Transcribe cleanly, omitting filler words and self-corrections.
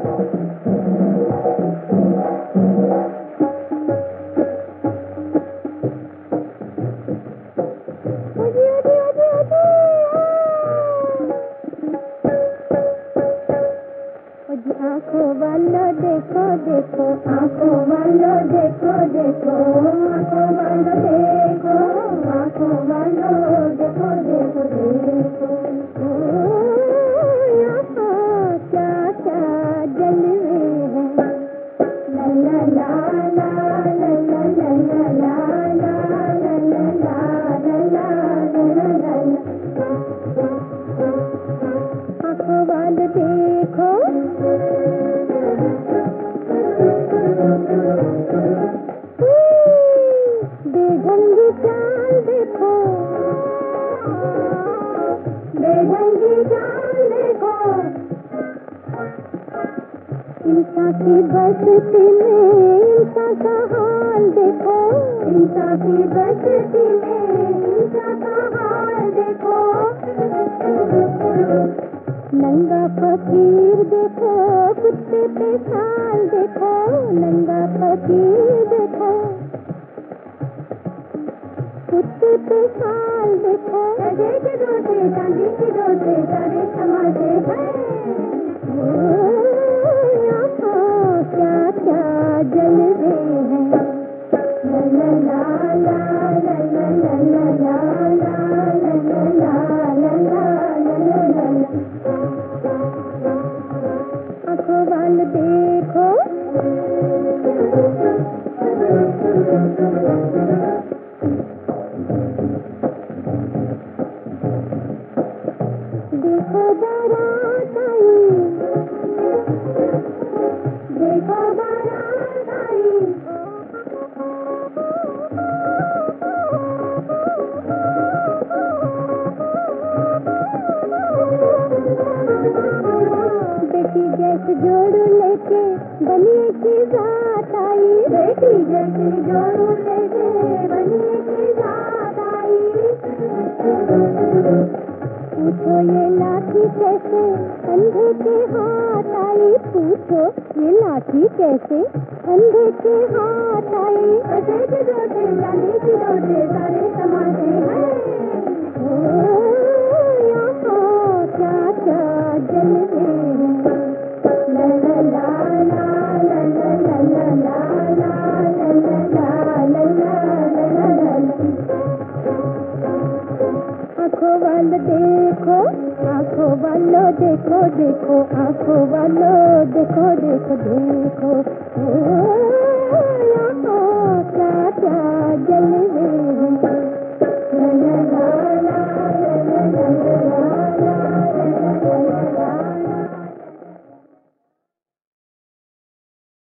आँखों वालों देखो देखो, आँखों वालों देखो देखो, आँखों वालों देखो, आँखों वालों देखो देखो देखो, यहाँ क्या क्या जलवे हैं, ला ला ला ला ला ला ला ला ला ला ला ला ला। आँखों वालों देखो, बेढंगी चाल देखो, बेढंगी चाल देखो, इंसान की बस्ती में इंसान का हाल देखो, इंसान की बस्ती में इंसान का हाल देखो, नंगा फकीर देखो, कुत्ते पे छाल देखो, नंगा फकीर देखो, कुत्ते पे छाल देखो, गधे के रोटे चांदी के रोटे सारे समाते हैं, यहाँ क्या क्या जलवे हैं, ला ला ला ला ला ला ला ला ला ला ला। आँखों वालों देखो, देखो बारात आई, देखो बारात आई, बेटी जैसे जोड़ू लेके बनिए की जात आई, बेटी जैसे जोड़ू लेके बनिए की जात आई, पूछो ये लाठी कैसे अंधे के हाथ आई, पूछो ये लाठी कैसे अंधे के हाथ आई, गधे के रोटे चांदी के रोटे सारे समाते हैं, यहाँ क्या क्या जलवे हैं, ला ला ला ला ला ला ला ला ला ला ला। आँखों वालों देखो, आँखों वालों देखो देखो, आँखों वालों देखो देखो देखो,